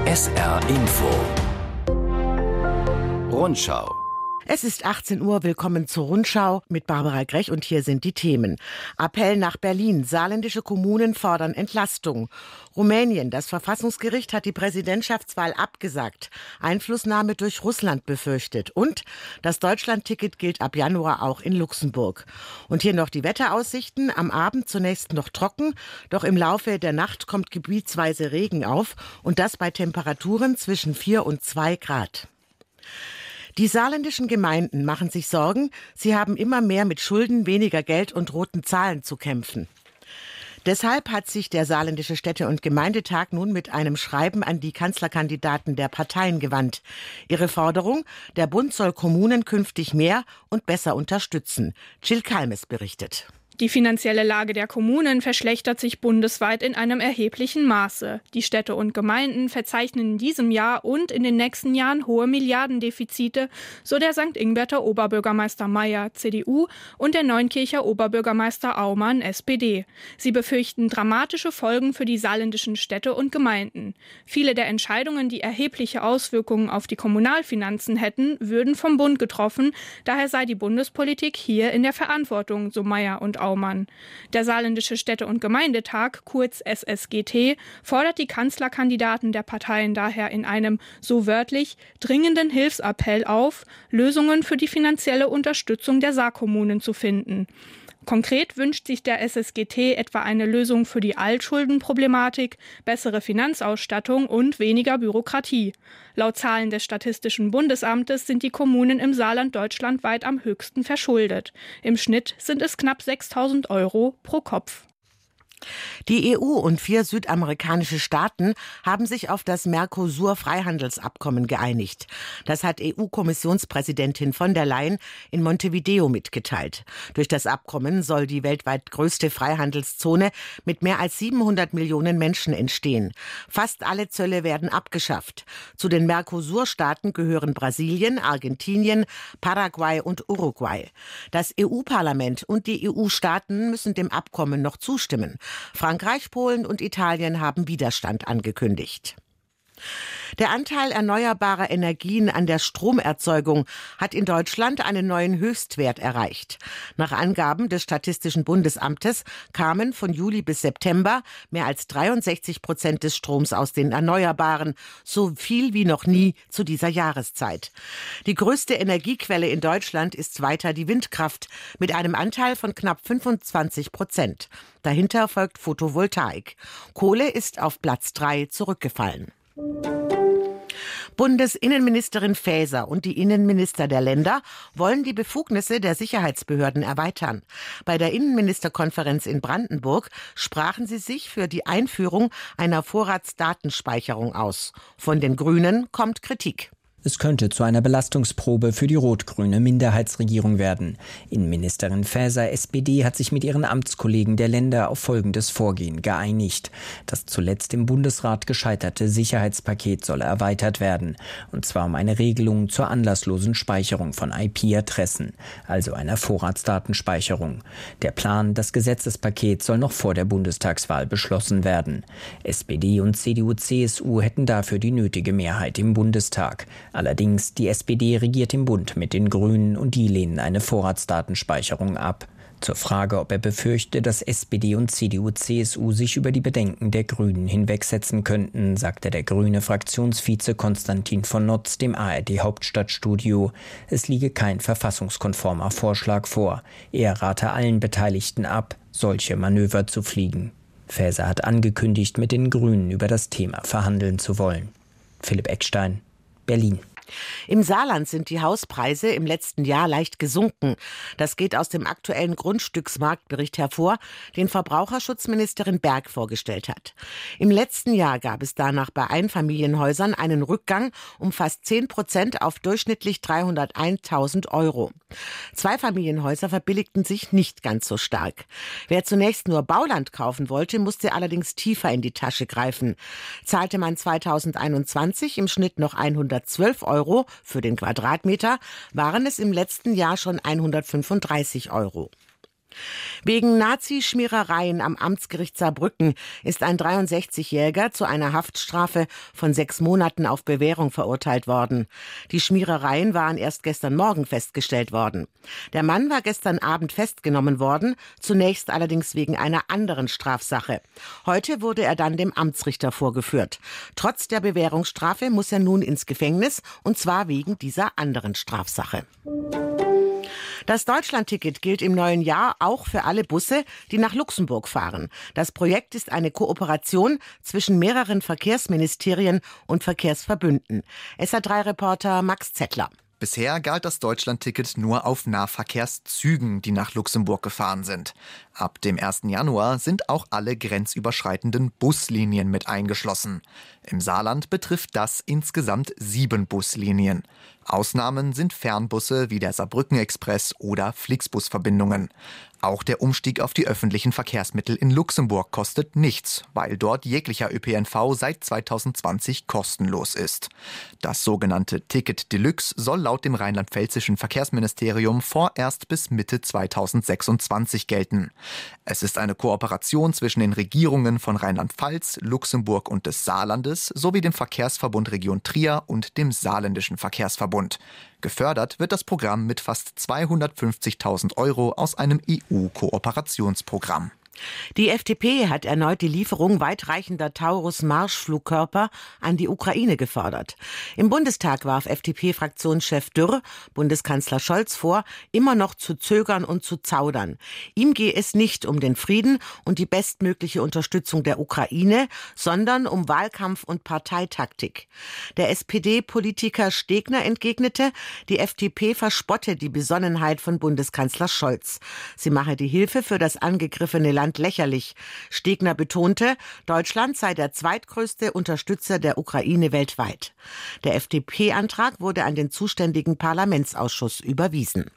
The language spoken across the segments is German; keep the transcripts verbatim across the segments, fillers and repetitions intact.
S R Info Rundschau. Es ist achtzehn Uhr, willkommen zur Rundschau mit Barbara Grech und hier sind die Themen. Appell nach Berlin, saarländische Kommunen fordern Entlastung. Rumänien, das Verfassungsgericht hat die Präsidentschaftswahl abgesagt, Einflussnahme durch Russland befürchtet. Und das Deutschlandticket gilt ab Januar auch in Luxemburg. Und hier noch die Wetteraussichten, am Abend zunächst noch trocken, doch im Laufe der Nacht kommt gebietsweise Regen auf und das bei Temperaturen zwischen vier und zwei Grad. Die saarländischen Gemeinden machen sich Sorgen, sie haben immer mehr mit Schulden, weniger Geld und roten Zahlen zu kämpfen. Deshalb hat sich der Saarländische Städte- und Gemeindetag nun mit einem Schreiben an die Kanzlerkandidaten der Parteien gewandt. Ihre Forderung: Der Bund soll Kommunen künftig mehr und besser unterstützen. Jill Kalmes berichtet. Die finanzielle Lage der Kommunen verschlechtert sich bundesweit in einem erheblichen Maße. Die Städte und Gemeinden verzeichnen in diesem Jahr und in den nächsten Jahren hohe Milliardendefizite, so der Sankt Ingbert Oberbürgermeister Meyer, C D U, und der Neunkircher Oberbürgermeister Aumann, S P D. Sie befürchten dramatische Folgen für die saarländischen Städte und Gemeinden. Viele der Entscheidungen, die erhebliche Auswirkungen auf die Kommunalfinanzen hätten, würden vom Bund getroffen. Daher sei die Bundespolitik hier in der Verantwortung, so Meyer und Aumann. Der Saarländische Städte- und Gemeindetag, kurz S S G T, fordert die Kanzlerkandidaten der Parteien daher in einem, so wörtlich, dringenden Hilfsappell auf, Lösungen für die finanzielle Unterstützung der Saarkommunen zu finden. Konkret wünscht sich der S S G T etwa eine Lösung für die Altschuldenproblematik, bessere Finanzausstattung und weniger Bürokratie. Laut Zahlen des Statistischen Bundesamtes sind die Kommunen im Saarland deutschlandweit am höchsten verschuldet. Im Schnitt sind es knapp sechstausend Euro pro Kopf. Die E U und vier südamerikanische Staaten haben sich auf das Mercosur-Freihandelsabkommen geeinigt. Das hat E U-Kommissionspräsidentin von der Leyen in Montevideo mitgeteilt. Durch das Abkommen soll die weltweit größte Freihandelszone mit mehr als siebenhundert Millionen Menschen entstehen. Fast alle Zölle werden abgeschafft. Zu den Mercosur-Staaten gehören Brasilien, Argentinien, Paraguay und Uruguay. Das E U-Parlament und die E U-Staaten müssen dem Abkommen noch zustimmen. Frankreich, Polen und Italien haben Widerstand angekündigt. Der Anteil erneuerbarer Energien an der Stromerzeugung hat in Deutschland einen neuen Höchstwert erreicht. Nach Angaben des Statistischen Bundesamtes kamen von Juli bis September mehr als dreiundsechzig Prozent des Stroms aus den Erneuerbaren, so viel wie noch nie zu dieser Jahreszeit. Die größte Energiequelle in Deutschland ist weiter die Windkraft mit einem Anteil von knapp fünfundzwanzig Prozent. Dahinter folgt Photovoltaik. Kohle ist auf Platz drei zurückgefallen. Bundesinnenministerin Faeser und die Innenminister der Länder wollen die Befugnisse der Sicherheitsbehörden erweitern. Bei der Innenministerkonferenz in Brandenburg sprachen sie sich für die Einführung einer Vorratsdatenspeicherung aus. Von den Grünen kommt Kritik. Es könnte zu einer Belastungsprobe für die rot-grüne Minderheitsregierung werden. Innenministerin Faeser, S P D, hat sich mit ihren Amtskollegen der Länder auf folgendes Vorgehen geeinigt. Das zuletzt im Bundesrat gescheiterte Sicherheitspaket solle erweitert werden. Und zwar um eine Regelung zur anlasslosen Speicherung von I P-Adressen, also einer Vorratsdatenspeicherung. Der Plan, das Gesetzespaket soll noch vor der Bundestagswahl beschlossen werden. S P D und C D U C S U hätten dafür die nötige Mehrheit im Bundestag. Allerdings, die S P D regiert im Bund mit den Grünen und die lehnen eine Vorratsdatenspeicherung ab. Zur Frage, ob er befürchte, dass S P D und C D U C S U sich über die Bedenken der Grünen hinwegsetzen könnten, sagte der grüne Fraktionsvize Konstantin von Notz dem A R D-Hauptstadtstudio. Es liege kein verfassungskonformer Vorschlag vor. Er rate allen Beteiligten ab, solche Manöver zu fliegen. Faeser hat angekündigt, mit den Grünen über das Thema verhandeln zu wollen. Philipp Eckstein, Berlin. Im Saarland sind die Hauspreise im letzten Jahr leicht gesunken. Das geht aus dem aktuellen Grundstücksmarktbericht hervor, den Verbraucherschutzministerin Berg vorgestellt hat. Im letzten Jahr gab es danach bei Einfamilienhäusern einen Rückgang um fast zehn Prozent auf durchschnittlich dreihunderteintausend Euro. Zweifamilienhäuser verbilligten sich nicht ganz so stark. Wer zunächst nur Bauland kaufen wollte, musste allerdings tiefer in die Tasche greifen. Zahlte man zweitausendeinundzwanzig im Schnitt noch hundertzwölf Euro für den Quadratmeter, waren es im letzten Jahr schon hundertfünfunddreißig Euro. Wegen Nazi-Schmierereien am Amtsgericht Saarbrücken ist ein dreiundsechzigjähriger zu einer Haftstrafe von sechs Monaten auf Bewährung verurteilt worden. Die Schmierereien waren erst gestern Morgen festgestellt worden. Der Mann war gestern Abend festgenommen worden, zunächst allerdings wegen einer anderen Strafsache. Heute wurde er dann dem Amtsrichter vorgeführt. Trotz der Bewährungsstrafe muss er nun ins Gefängnis, und zwar wegen dieser anderen Strafsache. Das Deutschlandticket gilt im neuen Jahr auch für alle Busse, die nach Luxemburg fahren. Das Projekt ist eine Kooperation zwischen mehreren Verkehrsministerien und Verkehrsverbünden. S A drei Reporter Max Zettler. Bisher galt das Deutschlandticket nur auf Nahverkehrszügen, die nach Luxemburg gefahren sind. Ab dem ersten Januar sind auch alle grenzüberschreitenden Buslinien mit eingeschlossen. Im Saarland betrifft das insgesamt sieben Buslinien. Ausnahmen sind Fernbusse wie der Saarbrücken-Express oder Flixbus-Verbindungen. Auch der Umstieg auf die öffentlichen Verkehrsmittel in Luxemburg kostet nichts, weil dort jeglicher Ö P N V seit zweitausendzwanzig kostenlos ist. Das sogenannte Ticket Deluxe soll laut dem rheinland-pfälzischen Verkehrsministerium vorerst bis Mitte zweitausendsechsundzwanzig gelten. Es ist eine Kooperation zwischen den Regierungen von Rheinland-Pfalz, Luxemburg und des Saarlandes sowie dem Verkehrsverbund Region Trier und dem Saarländischen Verkehrsverbund. Gefördert wird das Programm mit fast zweihundertfünfzigtausend Euro aus einem E U-Kooperationsprogramm. Die F D P hat erneut die Lieferung weitreichender Taurus-Marschflugkörper an die Ukraine gefordert. Im Bundestag warf F D P-Fraktionschef Dürr Bundeskanzler Scholz vor, immer noch zu zögern und zu zaudern. Ihm gehe es nicht um den Frieden und die bestmögliche Unterstützung der Ukraine, sondern um Wahlkampf und Parteitaktik. Der S P D-Politiker Stegner entgegnete, die F D P verspotte die Besonnenheit von Bundeskanzler Scholz. Sie mache die Hilfe für das angegriffene Land lächerlich. Stegner betonte, Deutschland sei der zweitgrößte Unterstützer der Ukraine weltweit. Der F D P-Antrag wurde an den zuständigen Parlamentsausschuss überwiesen.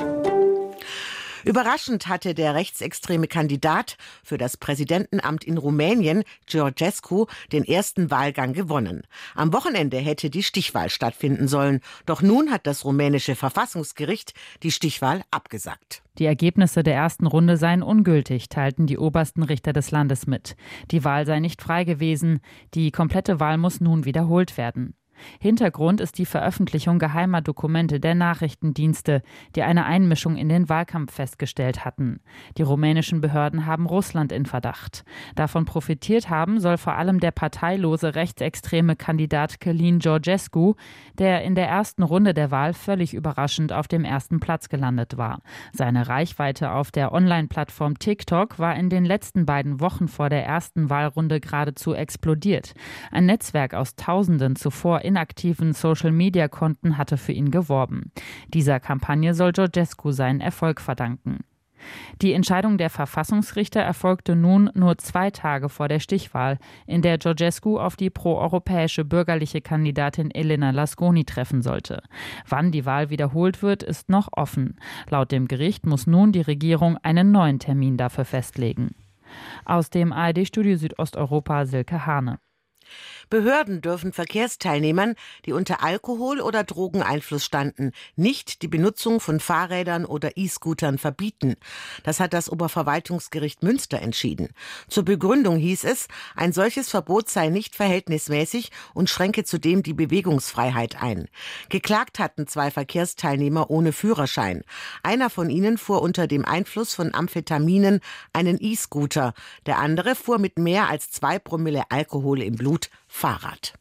Überraschend hatte der rechtsextreme Kandidat für das Präsidentenamt in Rumänien, Georgescu, den ersten Wahlgang gewonnen. Am Wochenende hätte die Stichwahl stattfinden sollen. Doch nun hat das rumänische Verfassungsgericht die Stichwahl abgesagt. Die Ergebnisse der ersten Runde seien ungültig, teilten die obersten Richter des Landes mit. Die Wahl sei nicht frei gewesen. Die komplette Wahl muss nun wiederholt werden. Hintergrund ist die Veröffentlichung geheimer Dokumente der Nachrichtendienste, die eine Einmischung in den Wahlkampf festgestellt hatten. Die rumänischen Behörden haben Russland in Verdacht. Davon profitiert haben soll vor allem der parteilose rechtsextreme Kandidat Călin Georgescu, der in der ersten Runde der Wahl völlig überraschend auf dem ersten Platz gelandet war. Seine Reichweite auf der Online-Plattform TikTok war in den letzten beiden Wochen vor der ersten Wahlrunde geradezu explodiert. Ein Netzwerk aus Tausenden zuvor inaktiven Social-Media-Konten hatte für ihn geworben. Dieser Kampagne soll Georgescu seinen Erfolg verdanken. Die Entscheidung der Verfassungsrichter erfolgte nun nur zwei Tage vor der Stichwahl, in der Georgescu auf die proeuropäische bürgerliche Kandidatin Elena Lasconi treffen sollte. Wann die Wahl wiederholt wird, ist noch offen. Laut dem Gericht muss nun die Regierung einen neuen Termin dafür festlegen. Aus dem A R D-Studio Südosteuropa Silke Hane. Behörden dürfen Verkehrsteilnehmern, die unter Alkohol- oder Drogeneinfluss standen, nicht die Benutzung von Fahrrädern oder E-Scootern verbieten. Das hat das Oberverwaltungsgericht Münster entschieden. Zur Begründung hieß es, ein solches Verbot sei nicht verhältnismäßig und schränke zudem die Bewegungsfreiheit ein. Geklagt hatten zwei Verkehrsteilnehmer ohne Führerschein. Einer von ihnen fuhr unter dem Einfluss von Amphetaminen einen E-Scooter. Der andere fuhr mit mehr als zwei Promille Alkohol im Blut Fahrrad.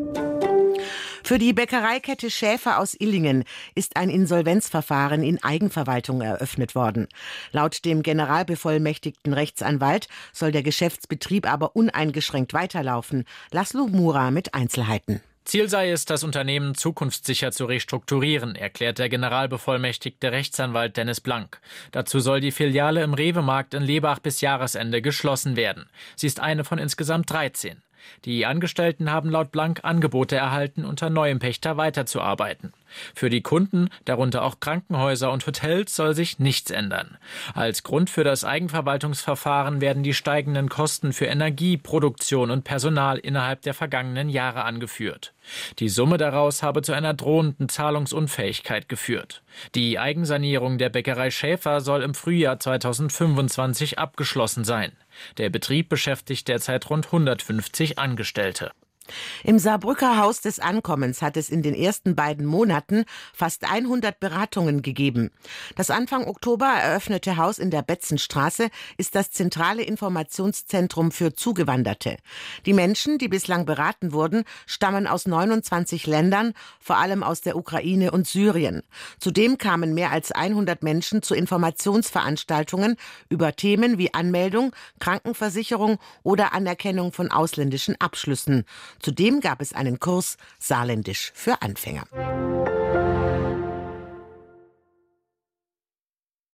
Für die Bäckereikette Schäfer aus Illingen ist ein Insolvenzverfahren in Eigenverwaltung eröffnet worden. Laut dem generalbevollmächtigten Rechtsanwalt soll der Geschäftsbetrieb aber uneingeschränkt weiterlaufen. Laszlo Mura mit Einzelheiten. Ziel sei es, das Unternehmen zukunftssicher zu restrukturieren, erklärt der generalbevollmächtigte Rechtsanwalt Dennis Blank. Dazu soll die Filiale im Rewe-Markt in Lebach bis Jahresende geschlossen werden. Sie ist eine von insgesamt dreizehn. Die Angestellten haben laut Blank Angebote erhalten, unter neuem Pächter weiterzuarbeiten. Für die Kunden, darunter auch Krankenhäuser und Hotels, soll sich nichts ändern. Als Grund für das Eigenverwaltungsverfahren werden die steigenden Kosten für Energie, Produktion und Personal innerhalb der vergangenen Jahre angeführt. Die Summe daraus habe zu einer drohenden Zahlungsunfähigkeit geführt. Die Eigensanierung der Bäckerei Schäfer soll im Frühjahr zweitausendfünfundzwanzig abgeschlossen sein. Der Betrieb beschäftigt derzeit rund hundertfünfzig Angestellte. Im Saarbrücker Haus des Ankommens hat es in den ersten beiden Monaten fast hundert Beratungen gegeben. Das Anfang Oktober eröffnete Haus in der Betzenstraße ist das zentrale Informationszentrum für Zugewanderte. Die Menschen, die bislang beraten wurden, stammen aus neunundzwanzig Ländern, vor allem aus der Ukraine und Syrien. Zudem kamen mehr als hundert Menschen zu Informationsveranstaltungen über Themen wie Anmeldung, Krankenversicherung oder Anerkennung von ausländischen Abschlüssen. Zudem gab es einen Kurs Saarländisch für Anfänger.